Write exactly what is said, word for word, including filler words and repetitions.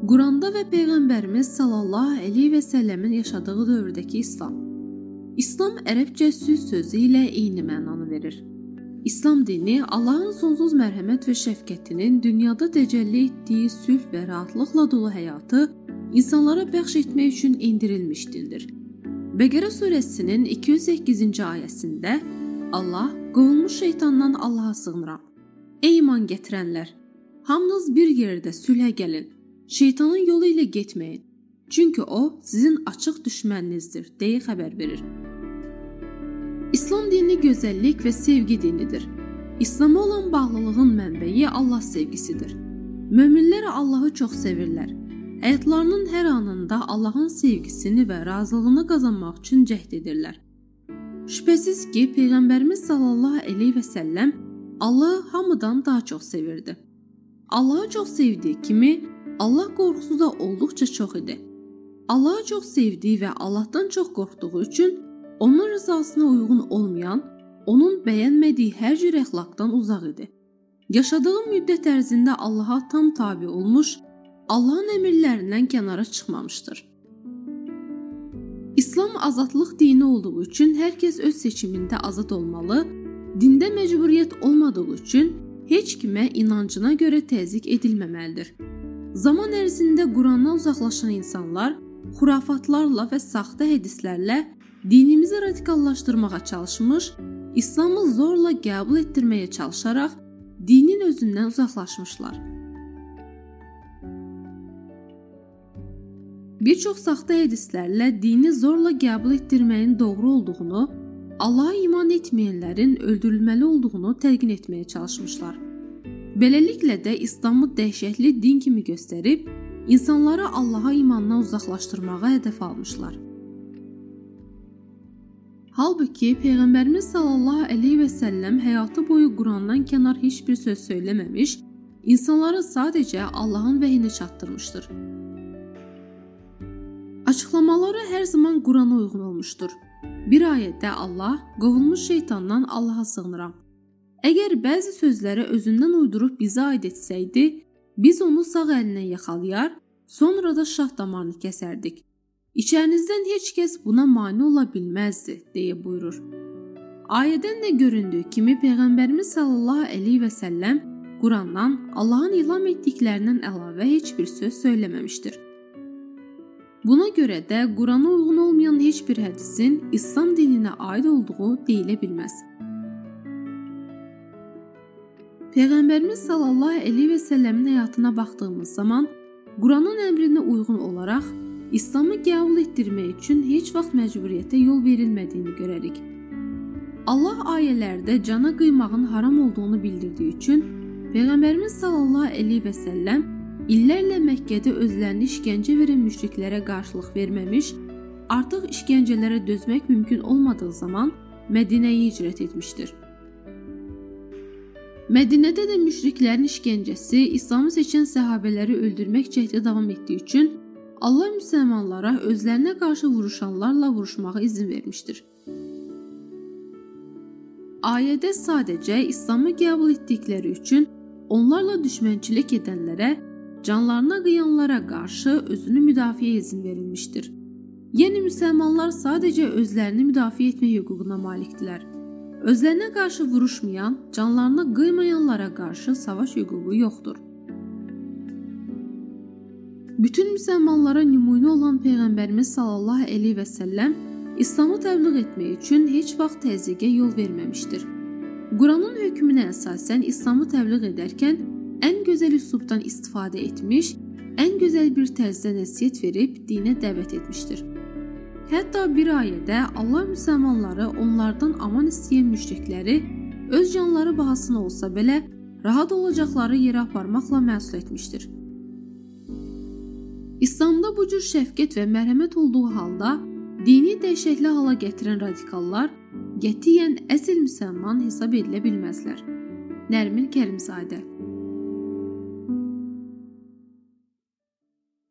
Quranda və Peyğəmbərimiz sallallahu əleyhi və səlləmin yaşadığı dövrdəki İslam. İslam ərəbcə sülh sözü ilə eyni mənanı verir. İslam dini Allahın sonsuz mərhəmət və şəfqətinin dünyada təcəlli etdiyi sülh və rahatlıqla dolu həyatı insanlara bəxş etmək üçün endirilmiş dindir. Bəqərə surəsinin iki yüz səkkizinci ayəsində Allah qovulmuş şeytandan Allaha sığınıram. Ey iman gətirənlər, hamınız bir yerdə sülhə gəlin. Şeytanın yolu ilə getməyin. Çünki o sizin açıq düşməninizdir, deyə xəbər verir. İslam dini gözəllik və sevgi dinidir. İslama olan bağlılığın mənbəyi Allah sevgisidir. Möminlər Allahı çox sevirlər. Həyatlarının hər anında Allahın sevgisini və razılığını qazanmaq üçün cəhd edirlər. Şübhəsiz ki, Peyğəmbərimiz sallallahu əleyhi və səlləm Allahı hamıdan daha çox sevirdi. Allahı çox sevdiyi kimi, Allah qorxusu da olduqca çox idi. Allahı çox sevdiyi və Allahdan çox qorxduğu üçün onun rızasına uyğun olmayan, onun bəyənmədiyi hər cür əxlaqdan uzaq idi. Yaşadığı müddət ərzində Allaha tam tabe olmuş, Allahın əmrlərindən kənara çıxmamışdır. İslam azadlıq dini olduğu üçün hər kəs öz seçimində azad olmalı, dində məcburiyyət olmadığı üçün heç kimə inancına görə təzyiq edilməməlidir. Zaman ərzində Qurandan uzaqlaşan insanlar xurafatlarla və saxta hədislərlə dinimizi radikallaşdırmağa çalışmış, İslamı zorla qəbul etdirməyə çalışaraq dinin özündən uzaqlaşmışlar. Bir çox saxta hədislərlə dini zorla qəbul etdirməyin doğru olduğunu, Allaha iman etməyənlərin öldürülməli olduğunu təlqin etməyə çalışmışlar. Beləliklə də İslamı dəhşətli din kimi göstərib, insanları Allaha imandan uzaqlaşdırmağa hədəf almışlar. Halbuki Peyğəmbərimiz sallallahu əleyhi və səlləm həyatı boyu Qurandan kənar heç bir söz söyləməmiş, insanları sadəcə Allahın vəhyini çatdırmışdır. Açıqlamaları hər zaman Qurana uyğun olmuşdur. Bir ayədə Allah, qovulmuş şeytandan Allaha sığınıram. Əgər bəzi sözləri özündən uydurub bizə aid etsəydi, biz onu sağ əlinə yaxalayar, sonra da şah damarını kəsərdik. İçərinizdən heç kəs buna mane ola bilməzdi, deyə buyurur. Ayədən də göründüyü kimi Peyğəmbərimiz sallallahu əleyhi və səlləm Qurandan Allahın ilam etdiklərindən əlavə heç bir söz söyləməmişdir. Buna görə də Qurana uyğun olmayan heç bir hədisin İslam dininə aid olduğu deyilə bilməz. Peyğəmbərimiz sallallahu əleyhi və səlləmin həyatına baxdığımız zaman Quranın əmrinə uyğun olaraq İslamı qəbul etdirmək üçün heç vaxt məcburiyyətə yol verilmədiyini görərik. Allah ayələrdə cana qıymağın haram olduğunu bildirdiyi üçün Peyğəmbərimiz sallallahu əleyhi və səlləm illərlə Məkkədə özlərini işgəncə verən müşriklərə qarşılıq verməmiş, artıq işgəncələrə dözmək mümkün olmadığı zaman Mədinəyə hicrət etmişdir. Mədinədə də müşriklərin işgəncəsi İslamı seçən səhabələri öldürmək cəhdi davam etdiyi üçün Allah müsəlmanlara özlərinə qarşı vuruşanlarla vuruşmağa izin vermişdir. Ayədə sadəcə İslamı qəbul etdikləri üçün onlarla düşmənçilik edənlərə, canlarına qıyanlara qarşı özünü müdafiə izin verilmişdir. Yəni müsəlmanlar sadəcə özlərini müdafiə etmək hüququna malikdirlər. Özlərinə qarşı vuruşmayan, canlarına qıymayanlara qarşı savaş hüququ yoxdur. Bütün müsəlmanlara nümunə olan Peyğəmbərimiz sallallahu əleyhi və səlləm İslamı təbliğ etmək üçün heç vaxt təzyiqə yol verməmişdir. Quranın hökmünə əsasən İslamı təbliğ edərkən ən gözəl üslubdan istifadə etmiş, ən gözəl bir tərzdə nəsihət verib dinə dəvət etmişdir. Hətta bir ayədə Allah müsəlmanları onlardan aman istəyən müşrikləri öz canları bahasına olsa belə rahat olacaqları yerə aparmaqla məsul etmişdir. İslamda bu cür şəfqət və mərhəmət olduğu halda dini dəhşətli hala gətirən radikallar qətiyyən əsl müsəlman hesab edilə bilməzlər. Nərmin Kərimzadə.